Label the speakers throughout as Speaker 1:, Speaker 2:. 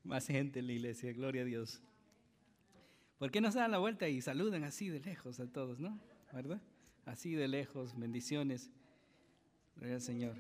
Speaker 1: Más gente en la iglesia, gloria a Dios. ¿Por qué no se dan la vuelta y saludan así de lejos a todos, no? ¿Verdad? Así de lejos, bendiciones. Gloria al Señor.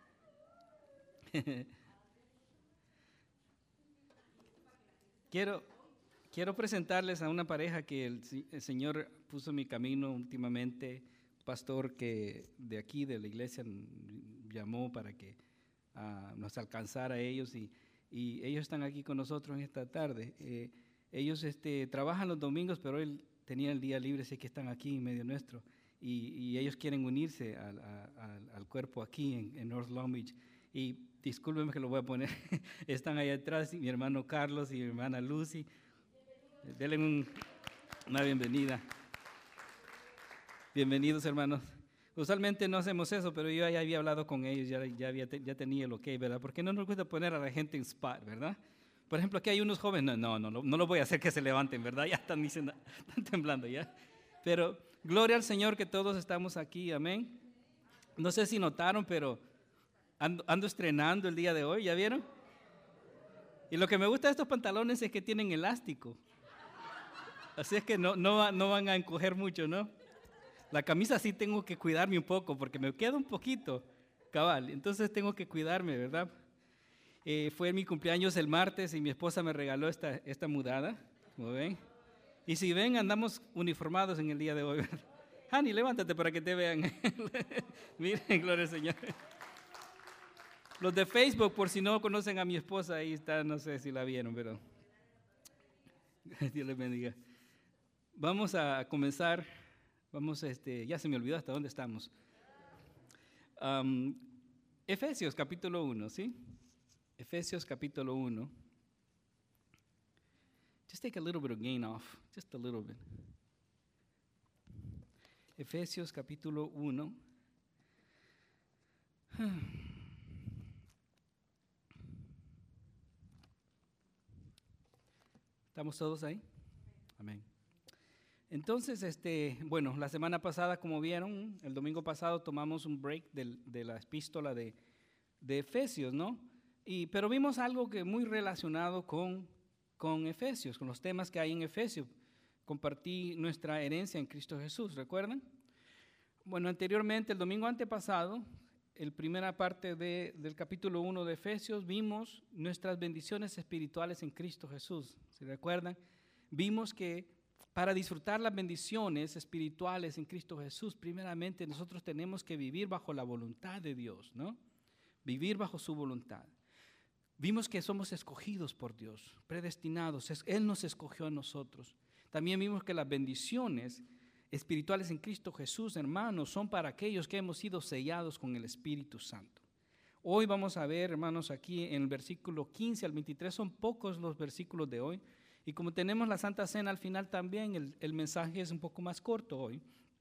Speaker 1: Quiero presentarles a una pareja que el Señor puso en mi camino últimamente, un pastor que de aquí, de la iglesia, llamó para que nos alcanzara a ellos y ellos están aquí con nosotros en esta tarde. Ellos trabajan los domingos, pero él tenía el día libre, así que están aquí en medio nuestro y ellos quieren unirse al cuerpo aquí en North Long Beach. Y discúlpenme que lo voy a poner, están ahí atrás mi hermano Carlos y mi hermana Lucy. Denle una bienvenida. Bienvenidos, hermanos. Usualmente no hacemos eso, pero yo ya había hablado con ellos, ya tenía el ok, ¿verdad? Porque no nos gusta poner a la gente en spot, ¿verdad? Por ejemplo, aquí hay unos jóvenes, no lo voy a hacer que se levanten, ¿verdad? Ya están diciendo, están temblando ya. Pero gloria al Señor que todos estamos aquí, amén. No sé si notaron, pero ando estrenando el día de hoy, ¿ya vieron? Y lo que me gusta de estos pantalones es que tienen elástico. Así es que no van a encoger mucho, ¿no? La camisa sí tengo que cuidarme un poco porque me queda un poquito, cabal. Entonces tengo que cuidarme, ¿verdad? Fue mi cumpleaños el martes y mi esposa me regaló esta mudada, como ven. Y si ven, andamos uniformados en el día de hoy, ¿verdad? Hani, levántate para que te vean. Miren, gloria al Señor. Los de Facebook, por si no conocen a mi esposa, ahí está, no sé si la vieron, pero Dios les bendiga. Vamos a comenzar, ya se me olvidó hasta dónde estamos. Efesios capítulo 1, ¿sí? Efesios capítulo 1. Just take a little bit of gain off, just a little bit. Efesios capítulo 1. ¿Estamos todos ahí? Amén. Entonces, bueno, la semana pasada, como vieron, el domingo pasado tomamos un break de la epístola de Efesios, ¿no? Pero vimos algo que muy relacionado con Efesios, con los temas que hay en Efesios. Compartí nuestra herencia en Cristo Jesús, ¿recuerdan? Bueno, anteriormente, el domingo antepasado, en primera parte del capítulo 1 de Efesios, vimos nuestras bendiciones espirituales en Cristo Jesús. ¿Se recuerdan? Vimos que para disfrutar las bendiciones espirituales en Cristo Jesús, primeramente nosotros tenemos que vivir bajo la voluntad de Dios, ¿no? Vivir bajo su voluntad. Vimos que somos escogidos por Dios, predestinados. Él nos escogió a nosotros. También vimos que las bendiciones espirituales en Cristo Jesús, hermanos, son para aquellos que hemos sido sellados con el Espíritu Santo. Hoy vamos a ver, hermanos, aquí en el versículo 15 al 23, son pocos los versículos de hoy. Y como tenemos la Santa Cena al final también, el mensaje es un poco más corto hoy.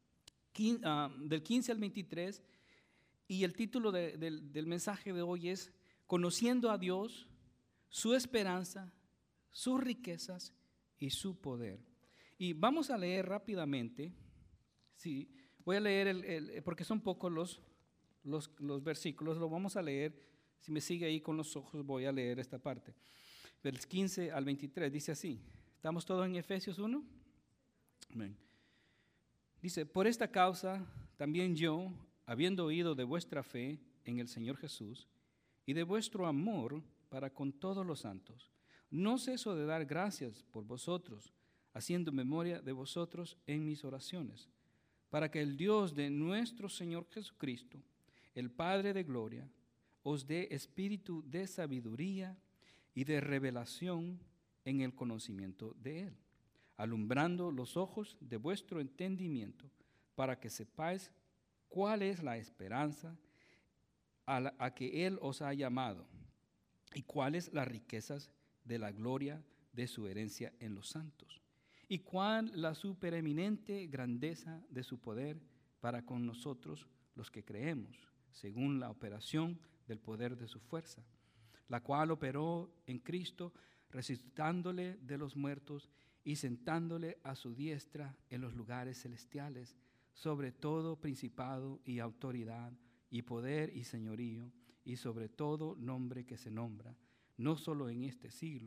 Speaker 1: Del 15 al 23, y el título del mensaje de hoy es Conociendo a Dios, su esperanza, sus riquezas y su poder. Y vamos a leer rápidamente, sí, voy a leer, porque son pocos los versículos, lo vamos a leer, si me sigue ahí con los ojos voy a leer esta parte. Del 15 al 23, dice así, ¿estamos todos en Efesios 1? Amén. Dice, por esta causa también yo, habiendo oído de vuestra fe en el Señor Jesús y de vuestro amor para con todos los santos, no ceso de dar gracias por vosotros, haciendo memoria de vosotros en mis oraciones, para que el Dios de nuestro Señor Jesucristo, el Padre de gloria, os dé espíritu de sabiduría y de revelación en el conocimiento de Él, alumbrando los ojos de vuestro entendimiento, para que sepáis cuál es la esperanza a que Él os ha llamado y cuáles las riquezas de la gloria de su herencia en los santos, y cuál la supereminente grandeza de su poder para con nosotros los que creemos, según la operación del poder de su fuerza, la cual operó en Cristo, resucitándole de los muertos y sentándole a su diestra en los lugares celestiales, sobre todo principado y autoridad y poder y señorío, y sobre todo nombre que se nombra, no solo en este siglo,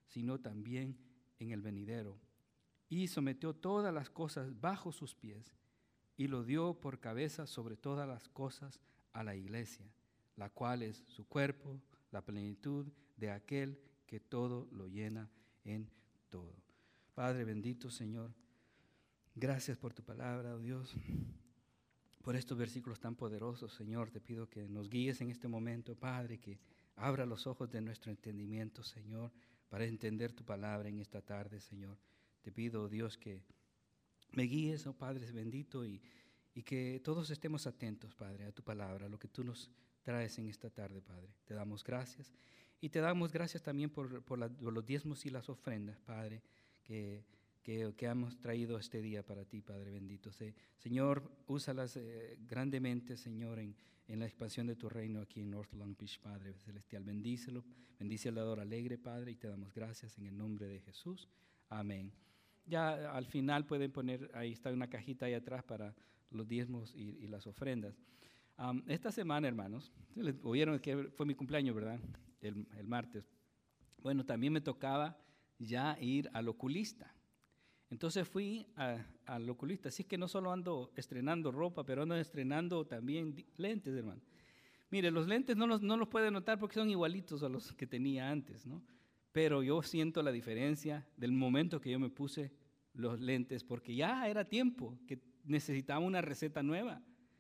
Speaker 1: sino también en el venidero. Y sometió todas las cosas bajo sus pies, y lo dio por cabeza sobre todas las cosas a la iglesia, la cual es su cuerpo, la plenitud de aquel que todo lo llena en todo. Padre bendito, Señor, gracias por tu palabra, oh Dios, por estos versículos tan poderosos, Señor. Te pido que nos guíes en este momento, Padre, que abra los ojos de nuestro entendimiento, Señor, para entender tu palabra en esta tarde, Señor. Te pido, oh Dios, que me guíes, oh Padre bendito, y que todos estemos atentos, Padre, a tu palabra, a lo que tú nos traes en esta tarde, Padre. Te damos gracias. Y te damos gracias también por los diezmos y las ofrendas, Padre, que hemos traído este día para ti, Padre bendito. Señor, úsalas grandemente, Señor, en la expansión de tu reino aquí en North Long Beach, Padre celestial. Bendícelo, bendice al dador alegre, Padre, y te damos gracias en el nombre de Jesús. Amén. Ya al final pueden poner, ahí está una cajita ahí atrás para los diezmos y las ofrendas. Esta semana, hermanos, oyeron que fue mi cumpleaños, ¿verdad? El martes. Bueno, también me tocaba ya ir al oculista. Entonces fui al oculista. Así es que no solo ando estrenando ropa, pero ando estrenando también lentes, hermano. Mire, los lentes no los puede notar porque son igualitos a los que tenía antes, ¿no? Pero yo siento la diferencia del momento que yo me puse los lentes, porque ya era tiempo que necesitaba una receta nueva.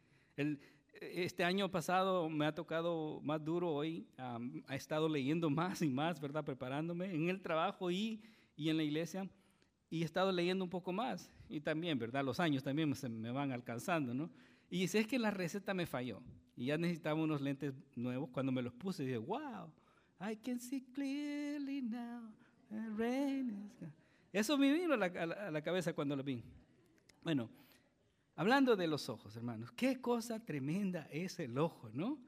Speaker 1: Este año pasado me ha tocado más duro hoy, he estado leyendo más y más, ¿verdad? Preparándome en el trabajo y en la iglesia, y he estado leyendo un poco más, y también, ¿verdad? Los años también se me van alcanzando, ¿no? Y sé que la receta me falló, y ya necesitaba unos lentes nuevos. Cuando me los puse, dije, wow, I can see clearly now, the rain is gone. Eso me vino a la cabeza cuando lo vi. Bueno, hablando de los ojos, hermanos, qué cosa tremenda es el ojo, ¿no?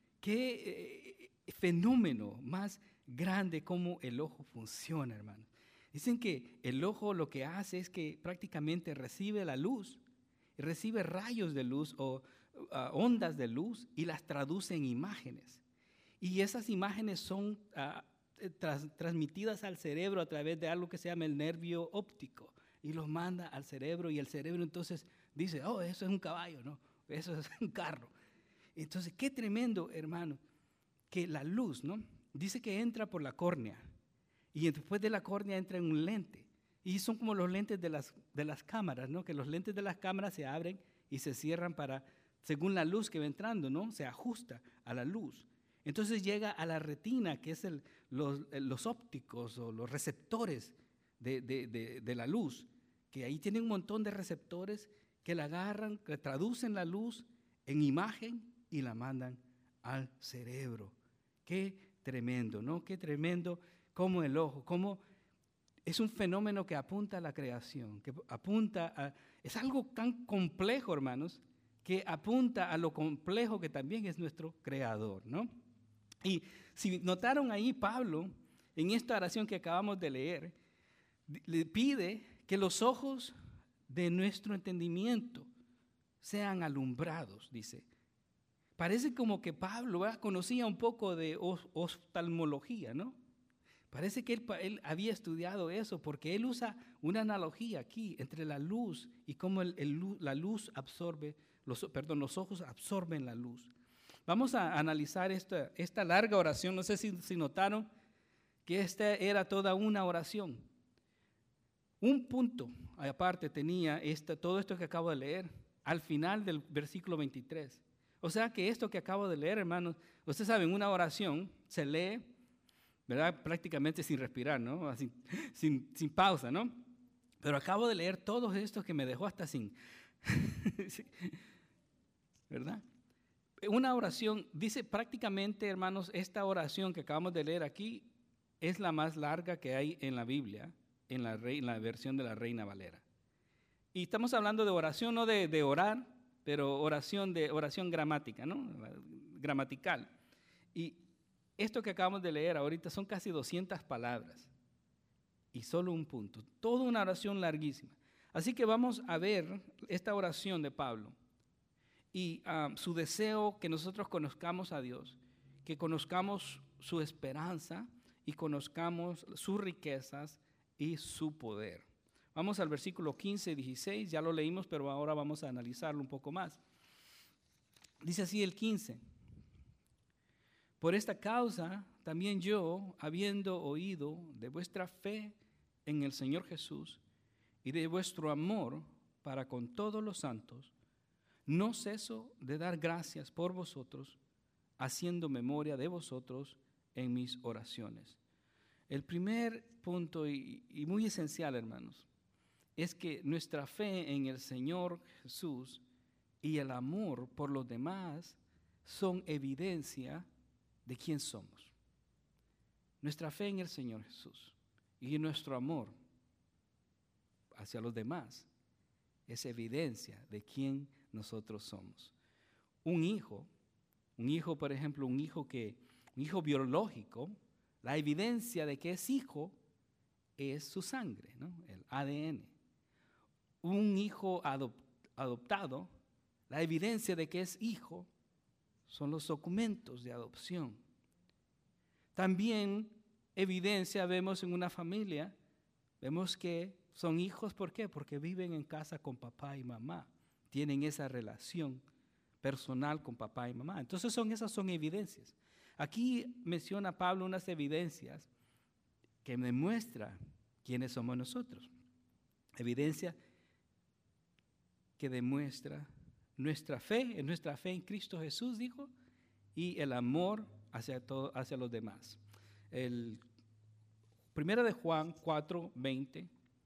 Speaker 1: Qué fenómeno más grande cómo el ojo funciona, hermanos. Dicen que el ojo lo que hace es que prácticamente recibe la luz, recibe rayos de luz o ondas de luz y las traduce en imágenes. Y esas imágenes son transmitidas al cerebro a través de algo que se llama el nervio óptico, y los manda al cerebro, y el cerebro entonces dice, oh, eso es un caballo, no, eso es un carro. Entonces, qué tremendo, hermano, que la luz, ¿no? Dice que entra por la córnea, y después de la córnea entra en un lente, y son como los lentes de las cámaras, ¿no? Que los lentes de las cámaras se abren y se cierran según la luz que va entrando, ¿no? Se ajusta a la luz. Entonces llega a la retina, que es los ópticos o los receptores de la luz, que ahí tienen un montón de receptores que la agarran, que traducen la luz en imagen y la mandan al cerebro. Qué tremendo, ¿no? Qué tremendo como el ojo, como es un fenómeno que apunta a la creación, que apunta es algo tan complejo, hermanos, que apunta a lo complejo que también es nuestro creador, ¿no? Y si notaron ahí, Pablo, en esta oración que acabamos de leer, le pide que los ojos de nuestro entendimiento sean alumbrados, dice. Parece como que Pablo conocía un poco de oftalmología, ¿no? Parece que él había estudiado eso, porque él usa una analogía aquí entre la luz y cómo la luz absorbe, los ojos absorben la luz. Vamos a analizar esta larga oración. No sé si notaron que esta era toda una oración. Un punto aparte tenía todo esto que acabo de leer al final del versículo 23. O sea que esto que acabo de leer, hermanos, ustedes saben, una oración se lee, ¿verdad? Prácticamente sin respirar, ¿no? Así, sin pausa, ¿no? Pero acabo de leer todo esto que me dejó hasta sin, ¿verdad? Una oración, dice prácticamente, hermanos, esta oración que acabamos de leer aquí es la más larga que hay en la Biblia, en la versión de la Reina Valera. Y estamos hablando de oración, no de orar, pero oración gramática, ¿no? Gramatical. Y esto que acabamos de leer ahorita son casi 200 palabras y solo un punto. Toda una oración larguísima. Así que vamos a ver esta oración de Pablo. Y su deseo que nosotros conozcamos a Dios, que conozcamos su esperanza y conozcamos sus riquezas y su poder. Vamos al versículo 15 y 16, ya lo leímos, pero ahora vamos a analizarlo un poco más. Dice así el 15. Por esta causa también yo, habiendo oído de vuestra fe en el Señor Jesús y de vuestro amor para con todos los santos, no ceso de dar gracias por vosotros, haciendo memoria de vosotros en mis oraciones. El primer punto y muy esencial, hermanos, es que nuestra fe en el Señor Jesús y el amor por los demás son evidencia de quién somos. Nuestra fe en el Señor Jesús y nuestro amor hacia los demás es evidencia de quién nosotros somos. Un hijo, por ejemplo, un hijo biológico, la evidencia de que es hijo es su sangre, ¿no? El ADN. Un hijo adoptado, la evidencia de que es hijo son los documentos de adopción. También evidencia vemos en una familia, vemos que son hijos, ¿por qué? Porque viven en casa con papá y mamá, tienen esa relación personal con papá y mamá. Entonces esas son evidencias. Aquí menciona Pablo unas evidencias que demuestran quiénes somos nosotros. Evidencia que demuestra nuestra fe en Cristo Jesús, dijo, y el amor hacia los demás. El 1 de Juan 4, 20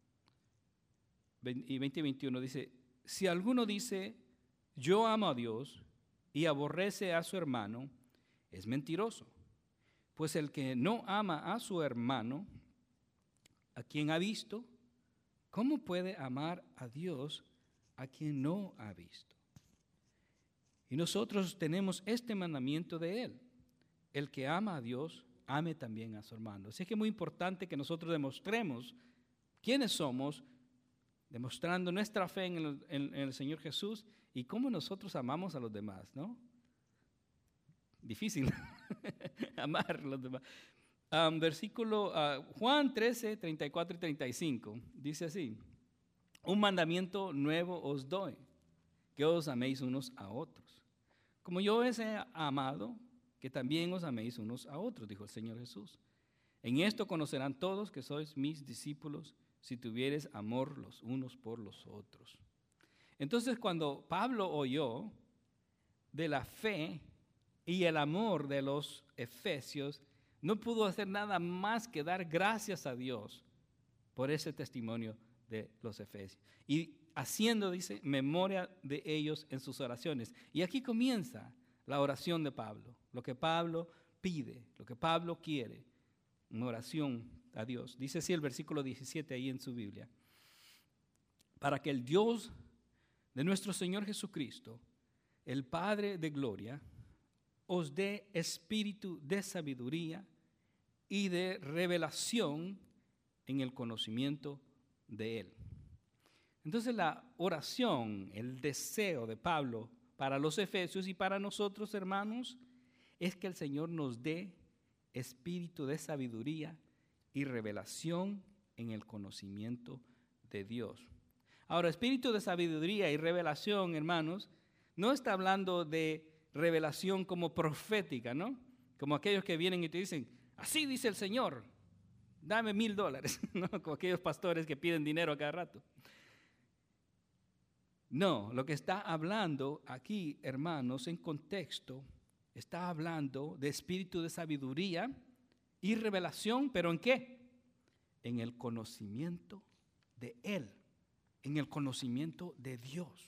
Speaker 1: y 21 dice, si alguno dice, yo amo a Dios y aborrece a su hermano, es mentiroso. Pues el que no ama a su hermano, a quien ha visto, ¿cómo puede amar a Dios a quien no ha visto? Y nosotros tenemos este mandamiento de Él. El que ama a Dios, ame también a su hermano. Así que es muy importante que nosotros demostremos quiénes somos, demostrando nuestra fe en el Señor Jesús y cómo nosotros amamos a los demás, ¿no? Difícil amar a los demás. Juan 13, 34 y 35, dice así, un mandamiento nuevo os doy, que os améis unos a otros. Como yo os he amado, que también os améis unos a otros, dijo el Señor Jesús. En esto conocerán todos que sois mis discípulos, si tuviereis amor los unos por los otros. Entonces, cuando Pablo oyó de la fe y el amor de los efesios, no pudo hacer nada más que dar gracias a Dios por ese testimonio de los efesios. Y haciendo, dice, memoria de ellos en sus oraciones. Y aquí comienza la oración de Pablo, lo que Pablo pide, lo que Pablo quiere, una oración a Dios. Dice así el versículo 17 ahí en su Biblia. Para que el Dios de nuestro Señor Jesucristo, el Padre de gloria, os dé espíritu de sabiduría y de revelación en el conocimiento de Él. Entonces la oración, el deseo de Pablo para los efesios y para nosotros, hermanos, es que el Señor nos dé espíritu de sabiduría y revelación en el conocimiento de Dios. Ahora, espíritu de sabiduría y revelación, hermanos, no está hablando de revelación como profética, ¿no? Como aquellos que vienen y te dicen, así dice el Señor, dame $1,000, ¿no? Como aquellos pastores que piden dinero a cada rato. No, lo que está hablando aquí, hermanos, en contexto, está hablando de espíritu de sabiduría y revelación, ¿pero en qué? En el conocimiento de Él, en el conocimiento de Dios.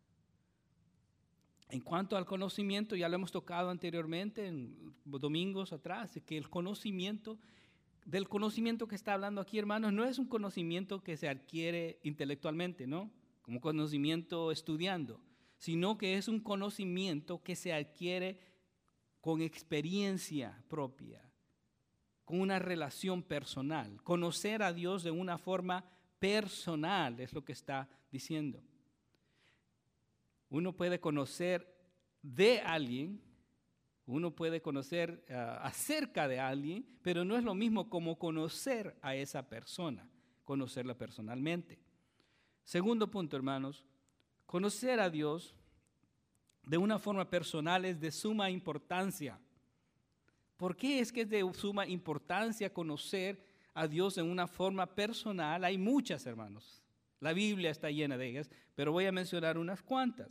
Speaker 1: En cuanto al conocimiento, ya lo hemos tocado anteriormente, en domingos atrás, que el conocimiento, del conocimiento que está hablando aquí, hermanos, no es un conocimiento que se adquiere intelectualmente, ¿no? Como conocimiento estudiando, sino que es un conocimiento que se adquiere con experiencia propia, con una relación personal. Conocer a Dios de una forma personal es lo que está diciendo. Uno puede conocer de alguien Uno puede conocer acerca de alguien, pero no es lo mismo como conocer a esa persona, conocerla personalmente. Segundo punto, hermanos, conocer a Dios de una forma personal es de suma importancia. ¿Por qué es que es de suma importancia conocer a Dios en una forma personal? Hay muchas, hermanos. La Biblia está llena de ellas, pero voy a mencionar unas cuantas.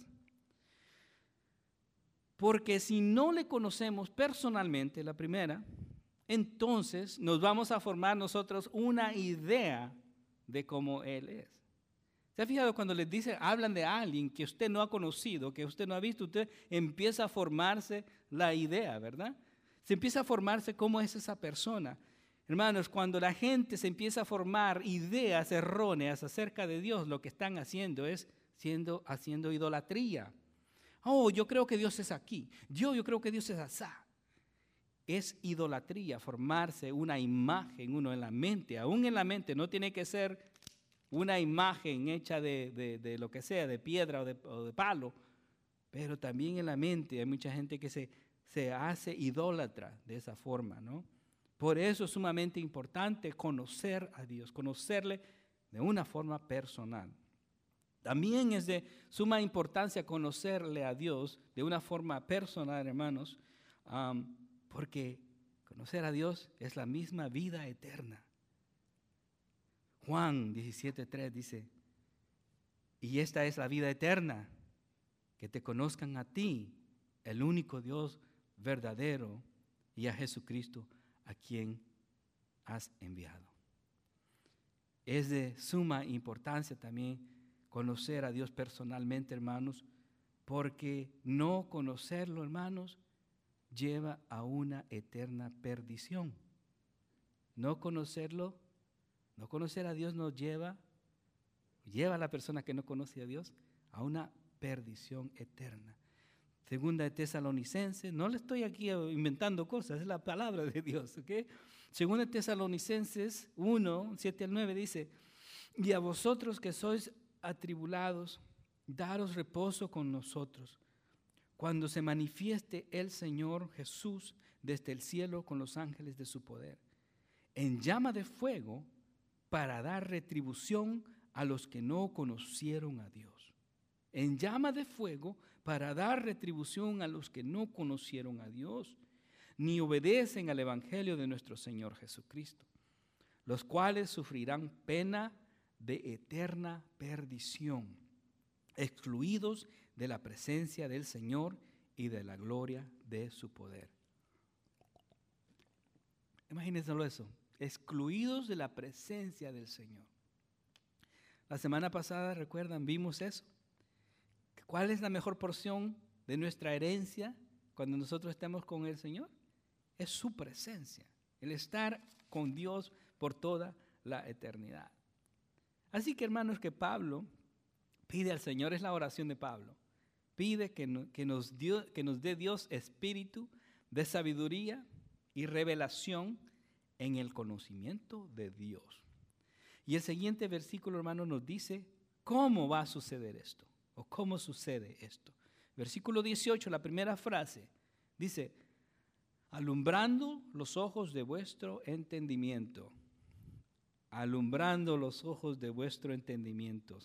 Speaker 1: Porque si no le conocemos personalmente, la primera, entonces nos vamos a formar nosotros una idea de cómo Él es. ¿Se ha fijado cuando les dicen, hablan de alguien que usted no ha conocido, que usted no ha visto, usted empieza a formarse la idea, ¿verdad? Se empieza a formarse cómo es esa persona. Hermanos, cuando la gente se empieza a formar ideas erróneas acerca de Dios, lo que están haciendo es haciendo idolatría. Oh, yo creo que Dios es aquí. Yo creo que Dios es asá. Es idolatría formarse una imagen uno en la mente. Aún en la mente no tiene que ser una imagen hecha de lo que sea, de piedra o de palo. Pero también en la mente hay mucha gente que se hace idólatra de esa forma, ¿no? Por eso es sumamente importante conocer a Dios, conocerle de una forma personal. También es de suma importancia conocerle a Dios de una forma personal, hermanos, porque conocer a Dios es la misma vida eterna. Juan 17:3 dice, y esta es la vida eterna, que te conozcan a ti, el único Dios verdadero, y a Jesucristo, a quien has enviado. Es de suma importancia también conocer a Dios personalmente, hermanos, porque no conocerlo, hermanos, lleva a una eterna perdición. No conocer a Dios nos lleva a la persona que no conoce a Dios a una perdición eterna. Segunda de Tesalonicenses, no le estoy aquí inventando cosas, es la palabra de Dios, ¿ok? Segunda de Tesalonicenses 1, 7 al 9 dice, y a vosotros que sois atribulados, daros reposo con nosotros, cuando se manifieste el Señor Jesús desde el cielo con los ángeles de su poder, en llama de fuego para dar retribución a los que no conocieron a Dios. En llama de fuego para dar retribución a los que no conocieron a Dios, ni obedecen al evangelio de nuestro Señor Jesucristo, los cuales sufrirán pena de eterna perdición, excluidos de la presencia del Señor y de la gloria de su poder. Imagínense eso, excluidos de la presencia del Señor. La semana pasada, recuerdan, vimos eso. ¿Cuál es la mejor porción de nuestra herencia cuando nosotros estemos con el Señor? Es su presencia, el estar con Dios por toda la eternidad. Así que, hermanos, que Pablo pide al Señor, es la oración de Pablo, pide que nos dé Dios espíritu de sabiduría y revelación en el conocimiento de Dios. Y el siguiente versículo, hermano, nos dice cómo va a suceder esto, o cómo sucede esto. Versículo 18, la primera frase, dice, alumbrando los ojos de vuestro entendimiento. Alumbrando los ojos de vuestro entendimiento.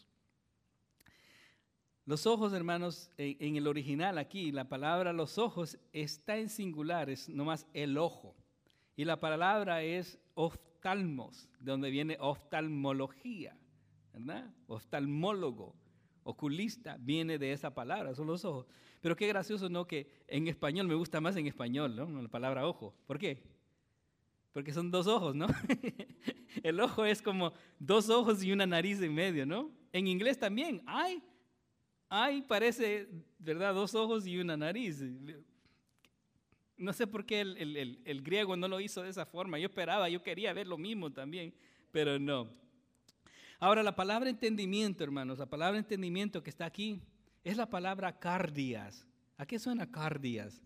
Speaker 1: Los ojos, hermanos, en el original aquí, la palabra los ojos está en singular, es nomás el ojo. Y la palabra es oftalmos, de donde viene oftalmología, ¿verdad? Oftalmólogo, oculista, viene de esa palabra, son los ojos. Pero qué gracioso, ¿no? Que en español, me gusta más en español, ¿no? La palabra ojo. ¿Por qué? Porque son dos ojos, ¿no? El ojo es como dos ojos y una nariz en medio, ¿no? En inglés también, hay parece, ¿verdad? Dos ojos y una nariz. No sé por qué el griego no lo hizo de esa forma. Yo quería ver lo mismo también, pero no. Ahora, la palabra entendimiento, hermanos, la palabra entendimiento que está aquí es la palabra cardias. ¿A qué suena cardias?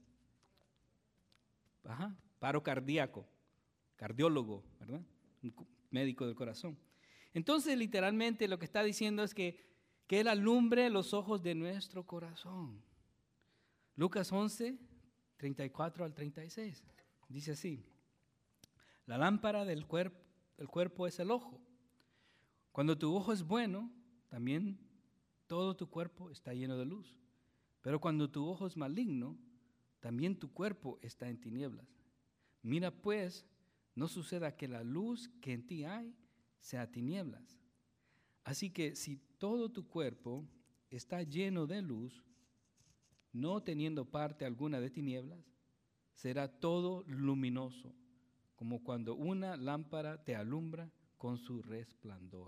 Speaker 1: Paro cardíaco, cardiólogo, ¿verdad? Un médico del corazón. Entonces, literalmente lo que está diciendo es que Él alumbre los ojos de nuestro corazón. Lucas 11, 34 al 36. Dice así: la lámpara del cuerpo es el ojo. Cuando tu ojo es bueno, también todo tu cuerpo está lleno de luz. Pero cuando tu ojo es maligno, también tu cuerpo está en tinieblas. Mira pues, no suceda que la luz que en ti hay sea tinieblas. Así que si todo tu cuerpo está lleno de luz, no teniendo parte alguna de tinieblas, será todo luminoso, como cuando una lámpara te alumbra con su resplandor.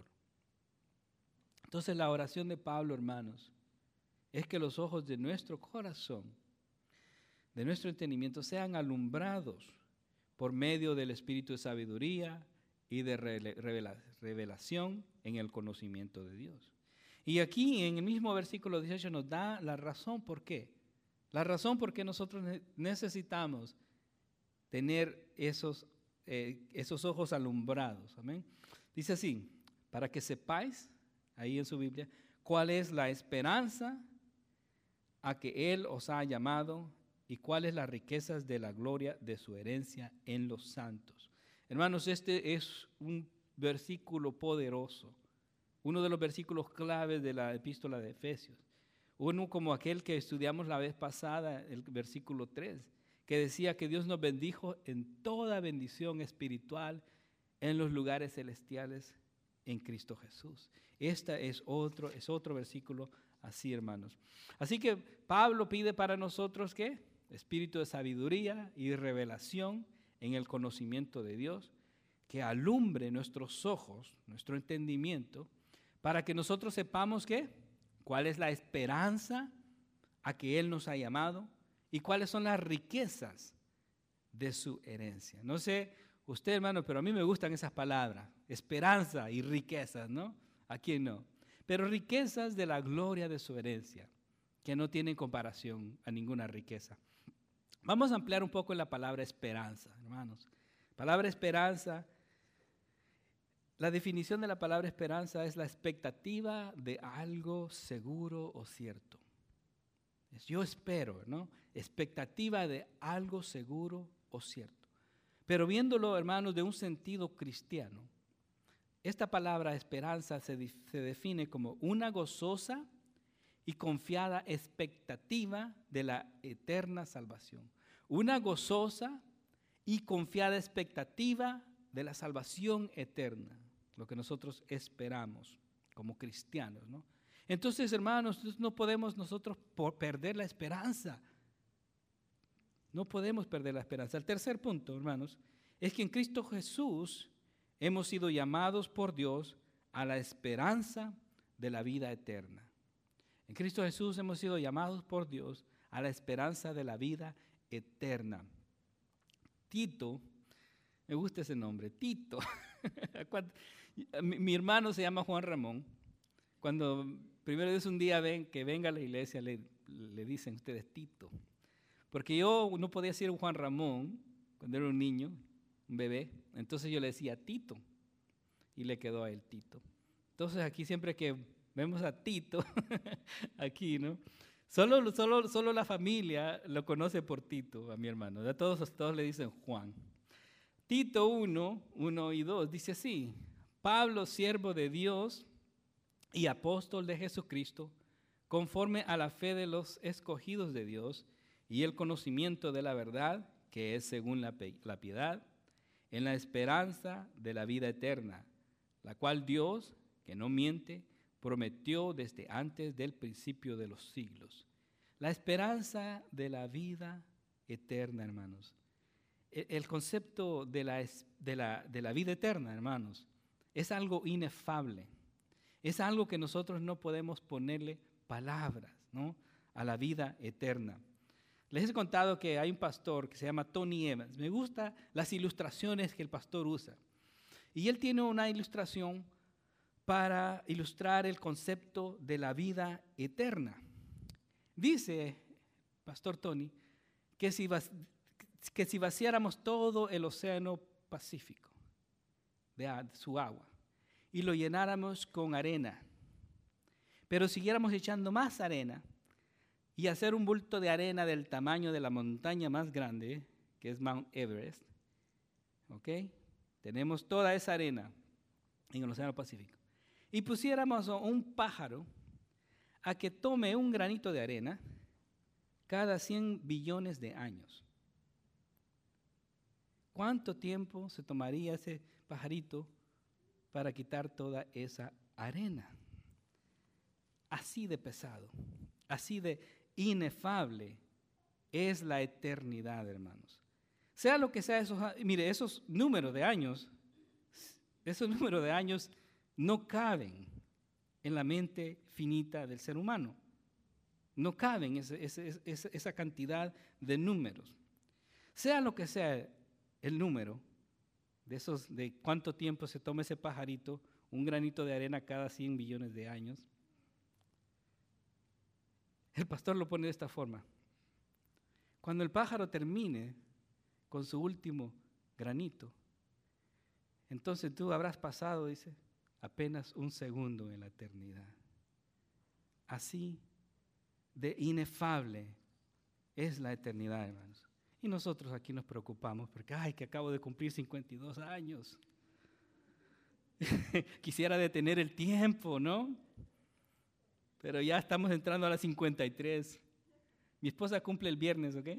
Speaker 1: Entonces la oración de Pablo, hermanos, es que los ojos de nuestro corazón, de nuestro entendimiento, sean alumbrados por medio del espíritu de sabiduría y de revelación en el conocimiento de Dios. Y aquí en el mismo versículo 18 nos da la razón por qué. La razón por qué nosotros necesitamos tener esos ojos alumbrados. Amén. Dice así: para que sepáis, ahí en su Biblia, cuál es la esperanza a que Él os ha llamado y cuáles las riquezas de la gloria de su herencia en los santos. Hermanos, este es un versículo poderoso, uno de los versículos claves de la epístola de Efesios. Uno como aquel que estudiamos la vez pasada, el versículo 3, que decía que Dios nos bendijo en toda bendición espiritual en los lugares celestiales en Cristo Jesús. Este es otro versículo así, hermanos. Así que Pablo pide para nosotros, ¿qué? Espíritu de sabiduría y de revelación en el conocimiento de Dios, que alumbre nuestros ojos, nuestro entendimiento, para que nosotros sepamos, ¿qué? ¿Cuál es la esperanza a que Él nos ha llamado? ¿Y cuáles son las riquezas de su herencia? No sé usted, hermano, pero a mí me gustan esas palabras, esperanza y riquezas, ¿no? ¿A quién no? Pero riquezas de la gloria de su herencia, que no tienen comparación a ninguna riqueza. Vamos a ampliar un poco la palabra esperanza, hermanos. Palabra esperanza, la definición de la palabra esperanza es la expectativa de algo seguro o cierto. Yo espero, ¿no? Expectativa de algo seguro o cierto. Pero viéndolo, hermanos, de un sentido cristiano, esta palabra esperanza se define como una gozosa y confiada expectativa de la eterna salvación. Una gozosa y confiada expectativa de la salvación eterna, lo que nosotros esperamos como cristianos, ¿no? Entonces, hermanos, no podemos nosotros perder la esperanza. No podemos perder la esperanza. El tercer punto, hermanos, es que en Cristo Jesús hemos sido llamados por Dios a la esperanza de la vida eterna. En Cristo Jesús hemos sido llamados por Dios a la esperanza de la vida eterna. Tito, me gusta ese nombre, Tito. Mi hermano se llama Juan Ramón. Cuando primero Dios un día que venga a la iglesia, le dicen ustedes Tito. Porque yo no podía decir Juan Ramón cuando era un niño, un bebé. Entonces yo le decía Tito y le quedó a él Tito. Entonces aquí siempre que vemos a Tito, aquí, ¿no? Solo la familia lo conoce por Tito, a mi hermano. A todos le dicen Juan. Tito 1 y 2 dice así: Pablo, siervo de Dios y apóstol de Jesucristo, conforme a la fe de los escogidos de Dios y el conocimiento de la verdad, que es según la piedad, en la esperanza de la vida eterna, la cual Dios, que no miente, prometió desde antes del principio de los siglos. La esperanza de la vida eterna, hermanos. El concepto de la vida eterna, hermanos, es algo inefable. Es algo que nosotros no podemos ponerle palabras, ¿no?, a la vida eterna. Les he contado que hay un pastor que se llama Tony Evans. Me gustan las ilustraciones que el pastor usa. Y él tiene una ilustración para ilustrar el concepto de la vida eterna. Dice, Pastor Tony, que si vaciáramos todo el océano Pacífico de su agua y lo llenáramos con arena, pero siguiéramos echando más arena y hacer un bulto de arena del tamaño de la montaña más grande, que es Mount Everest. ¿Ok? Tenemos toda esa arena en el Océano Pacífico. Y pusiéramos a un pájaro a que tome un granito de arena cada 100 billones de años. ¿Cuánto tiempo se tomaría ese pajarito para quitar toda esa arena? Así de pesado, así de inefable es la eternidad, hermanos. Sea lo que sea mire, esos números de años no caben en la mente finita del ser humano. No caben esa cantidad de números. Sea lo que sea el número de cuánto tiempo se toma ese pajarito, un granito de arena cada 100 billones de años. El pastor lo pone de esta forma. Cuando el pájaro termine con su último granito, entonces tú habrás pasado, dice, apenas un segundo en la eternidad. Así de inefable es la eternidad, hermanos. Y nosotros aquí nos preocupamos porque, que acabo de cumplir 52 años. Quisiera detener el tiempo, ¿no? Pero ya estamos entrando a las 53. Mi esposa cumple el viernes, ¿ok?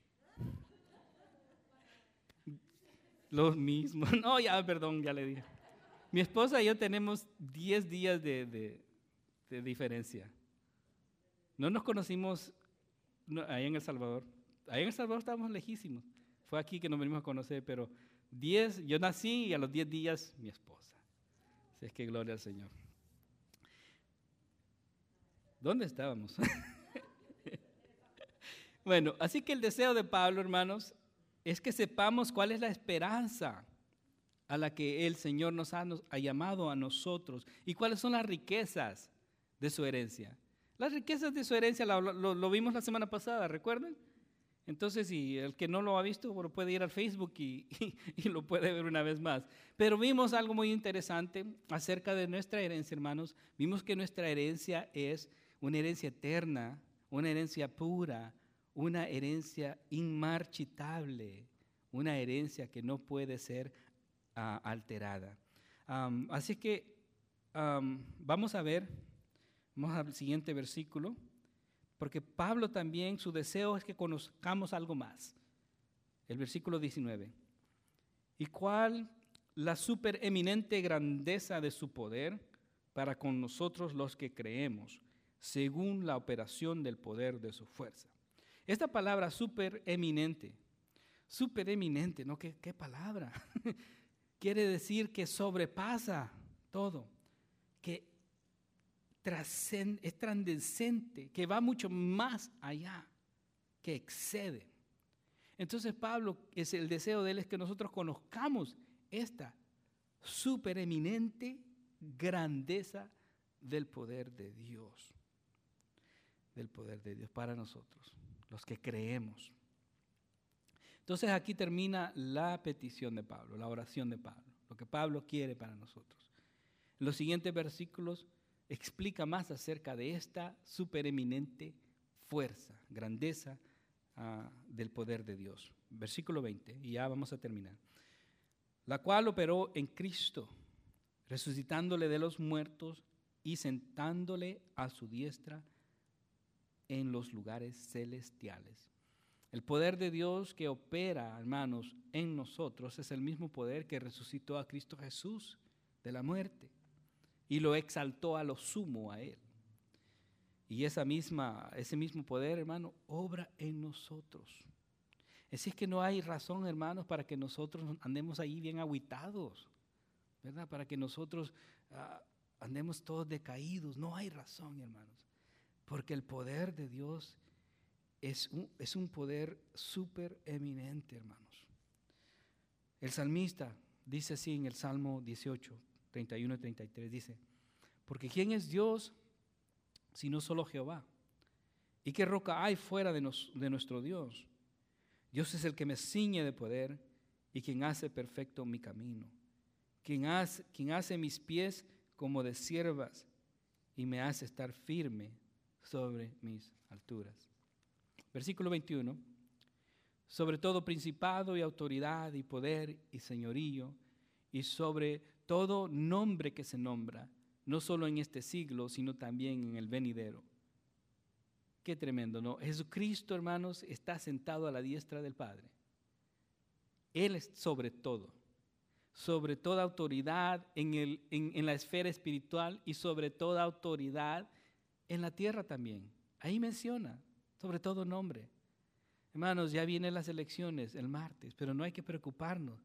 Speaker 1: Lo mismo. No, perdón, ya le dije. Mi esposa y yo tenemos 10 días de diferencia. No nos conocimos ahí en El Salvador. Ahí en El Salvador estábamos lejísimos. Fue aquí que nos venimos a conocer, pero yo nací y a los 10 días mi esposa. Así es que gloria al Señor. ¿Dónde estábamos? Bueno, así que el deseo de Pablo, hermanos, es que sepamos cuál es la esperanza a la que el Señor nos ha llamado a nosotros y cuáles son las riquezas de su herencia. Las riquezas de su herencia lo vimos la semana pasada, ¿recuerdan? Entonces, si el que no lo ha visto, bueno, puede ir al Facebook y lo puede ver una vez más. Pero vimos algo muy interesante acerca de nuestra herencia, hermanos. Vimos que nuestra herencia es una herencia eterna, una herencia pura, una herencia inmarchitable, una herencia que no puede ser alterada. Así que vamos al siguiente versículo. Porque Pablo también, su deseo es que conozcamos algo más. El versículo 19. ¿Y cuál la supereminente grandeza de su poder para con nosotros los que creemos, según la operación del poder de su fuerza? Esta palabra supereminente, ¿no? ¿Qué palabra? Quiere decir que sobrepasa todo, que es trascendente, que va mucho más allá, que excede. Entonces Pablo, el deseo de él es que nosotros conozcamos esta supereminente grandeza del poder de Dios para nosotros, los que creemos. Entonces aquí termina la petición de Pablo, la oración de Pablo, lo que Pablo quiere para nosotros. En los siguientes versículos explica más acerca de esta supereminente fuerza, grandeza del poder de Dios. Versículo 20, y ya vamos a terminar. La cual operó en Cristo, resucitándole de los muertos y sentándole a su diestra en los lugares celestiales. El poder de Dios que opera, hermanos, en nosotros es el mismo poder que resucitó a Cristo Jesús de la muerte y lo exaltó a lo sumo a Él. Y ese mismo poder, hermano, obra en nosotros. Así es que no hay razón, hermanos, para que nosotros andemos ahí bien agüitados, ¿verdad? Para que nosotros andemos todos decaídos. No hay razón, hermanos, porque el poder de Dios es un poder súper eminente, hermanos. El salmista dice así en el Salmo 18, 31 y 33, dice: porque ¿quién es Dios sino solo Jehová? ¿Y qué roca hay fuera de nuestro Dios? Dios es el que me ciñe de poder y quien hace perfecto mi camino, quien hace mis pies como de ciervas y me hace estar firme sobre mis alturas. Versículo 21. Sobre todo principado y autoridad y poder y señorío, y sobre todo nombre que se nombra, no solo en este siglo, sino también en el venidero. Qué tremendo, ¿no? Jesucristo, hermanos, está sentado a la diestra del Padre. Él es sobre toda autoridad en la esfera espiritual y sobre toda autoridad en la tierra también. Ahí menciona, sobre todo nombre. Hermanos, ya vienen las elecciones el martes, pero no hay que preocuparnos.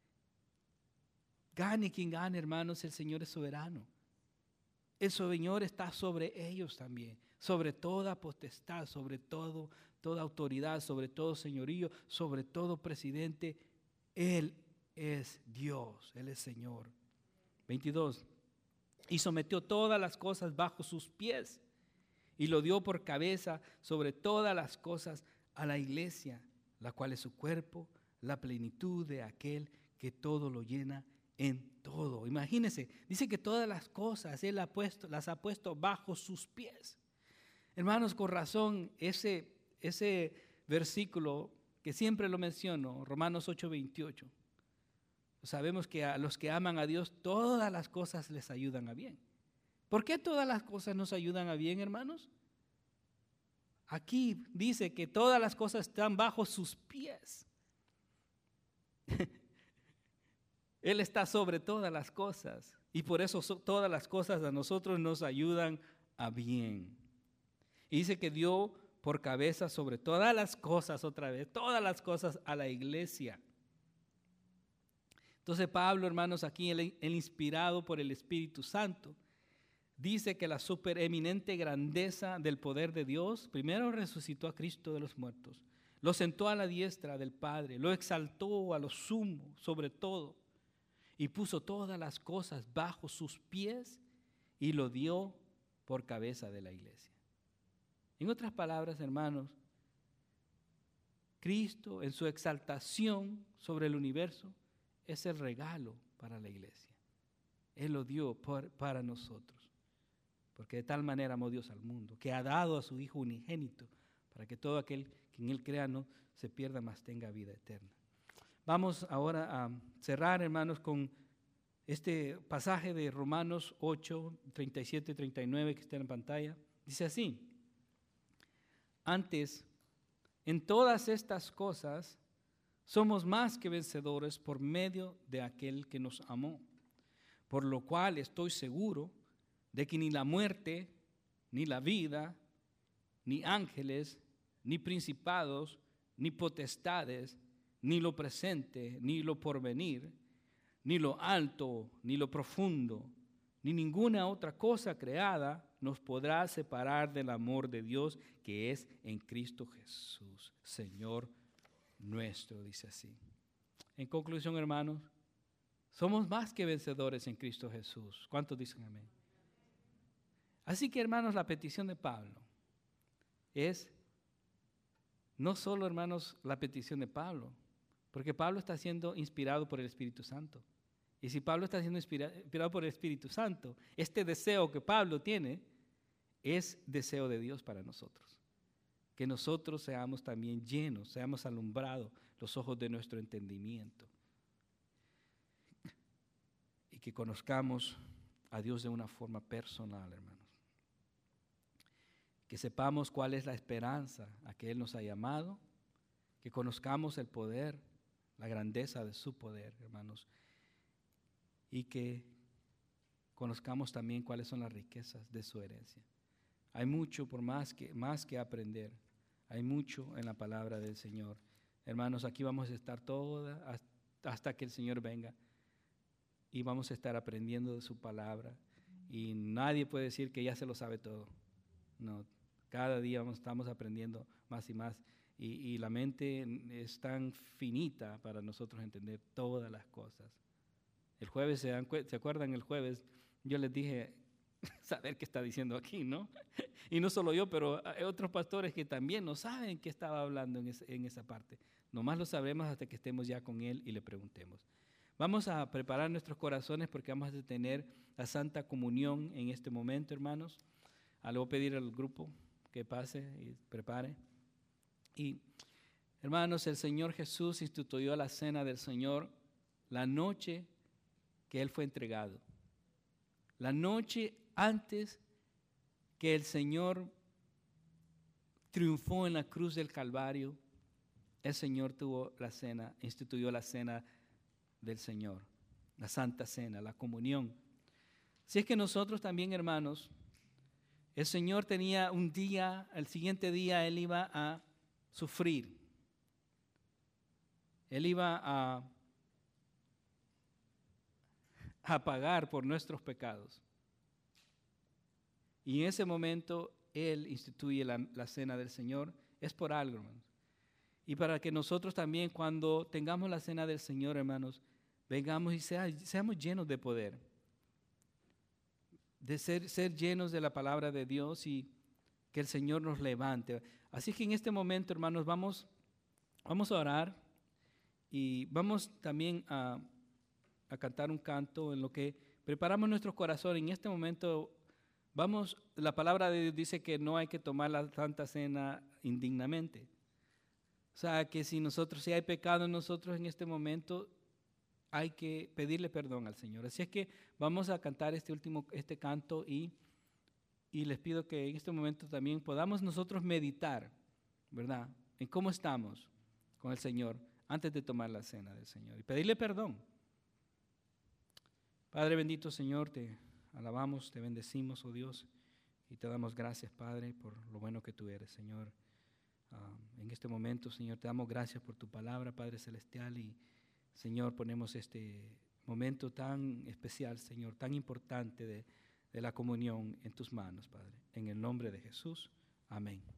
Speaker 1: Gane quien gane, hermanos, el Señor es soberano. El Señor está sobre ellos también, sobre toda potestad, sobre toda autoridad, sobre todo señorío, sobre todo presidente. Él es Dios, Él es Señor. 22. Y sometió todas las cosas bajo sus pies y lo dio por cabeza sobre todas las cosas a la iglesia, la cual es su cuerpo, la plenitud de aquel que todo lo llena en todo. Imagínense, dice que todas las cosas Él las ha puesto bajo sus pies. Hermanos, con razón, ese versículo que siempre lo menciono, Romanos 8:28. Sabemos que a los que aman a Dios, todas las cosas les ayudan a bien. ¿Por qué todas las cosas nos ayudan a bien, hermanos? Aquí dice que todas las cosas están bajo sus pies. Él está sobre todas las cosas y por eso todas las cosas a nosotros nos ayudan a bien. Y dice que dio por cabeza sobre todas las cosas, otra vez, todas las cosas a la iglesia. Entonces Pablo, hermanos, aquí el inspirado por el Espíritu Santo, dice que la supereminente grandeza del poder de Dios, primero resucitó a Cristo de los muertos, lo sentó a la diestra del Padre, lo exaltó a lo sumo sobre todo y puso todas las cosas bajo sus pies y lo dio por cabeza de la iglesia. En otras palabras, hermanos, Cristo en su exaltación sobre el universo es el regalo para la iglesia. Él lo dio para nosotros. Porque de tal manera amó Dios al mundo, que ha dado a su Hijo unigénito, para que todo aquel que en Él crea no se pierda, mas tenga vida eterna. Vamos ahora a cerrar, hermanos, con este pasaje de Romanos 8, 37 y 39 que está en pantalla. Dice así: antes, en todas estas cosas, somos más que vencedores por medio de aquel que nos amó, por lo cual estoy seguro de que ni la muerte, ni la vida, ni ángeles, ni principados, ni potestades, ni lo presente, ni lo porvenir, ni lo alto, ni lo profundo, ni ninguna otra cosa creada nos podrá separar del amor de Dios que es en Cristo Jesús, Señor nuestro, dice así. En conclusión, hermanos, somos más que vencedores en Cristo Jesús. ¿Cuántos dicen amén? Así que, hermanos, la petición de Pablo es no solo, hermanos, la petición de Pablo, porque Pablo está siendo inspirado por el Espíritu Santo. Y si Pablo está siendo inspirado por el Espíritu Santo, este deseo que Pablo tiene es deseo de Dios para nosotros. Que nosotros seamos también llenos, seamos alumbrados los ojos de nuestro entendimiento. Y que conozcamos a Dios de una forma personal, hermanos. Que sepamos cuál es la esperanza a que Él nos ha llamado, que conozcamos el poder, la grandeza de su poder, hermanos, y que conozcamos también cuáles son las riquezas de su herencia. Hay mucho por más que aprender, hay mucho en la palabra del Señor. Hermanos, aquí vamos a estar hasta que el Señor venga y vamos a estar aprendiendo de su palabra y nadie puede decir que ya se lo sabe todo. No, cada día estamos aprendiendo más y más y la mente es tan finita para nosotros entender todas las cosas. El jueves, ¿se acuerdan? El jueves yo les dije, saber qué está diciendo aquí, ¿no? Y no solo yo, pero hay otros pastores que también no saben qué estaba hablando en esa parte. Nomás lo sabremos hasta que estemos ya con Él y le preguntemos. Vamos a preparar nuestros corazones porque vamos a tener la Santa Comunión en este momento, hermanos. Le voy a pedir al grupo que pase y prepare. Y hermanos, el Señor Jesús instituyó la cena del Señor la noche que Él fue entregado. La noche antes que el Señor triunfó en la cruz del Calvario, el Señor tuvo la cena, instituyó la cena del Señor, la Santa Cena, la comunión. Si es que nosotros también, hermanos, el Señor tenía un día, el siguiente día Él iba a sufrir. Él iba a pagar por nuestros pecados. Y en ese momento Él instituye la cena del Señor. Es por algo, hermanos. Y para que nosotros también, cuando tengamos la cena del Señor, hermanos, vengamos y seamos llenos de poder. De ser llenos de la palabra de Dios y que el Señor nos levante. Así que en este momento, hermanos, vamos a orar y vamos también a cantar un canto en lo que preparamos nuestro corazón. En este momento la palabra de Dios dice que no hay que tomar la Santa Cena indignamente. O sea, que si hay pecado en nosotros en este momento, hay que pedirle perdón al Señor. Así es que vamos a cantar este canto y les pido que en este momento también podamos nosotros meditar, ¿verdad?, en cómo estamos con el Señor antes de tomar la cena del Señor y pedirle perdón. Padre bendito, Señor, te alabamos, te bendecimos, oh Dios, y te damos gracias, Padre, por lo bueno que tú eres, Señor. En este momento, Señor, te damos gracias por tu palabra, Padre Celestial, y Señor, ponemos este momento tan especial, Señor, tan importante de la comunión en tus manos, Padre. En el nombre de Jesús, amén.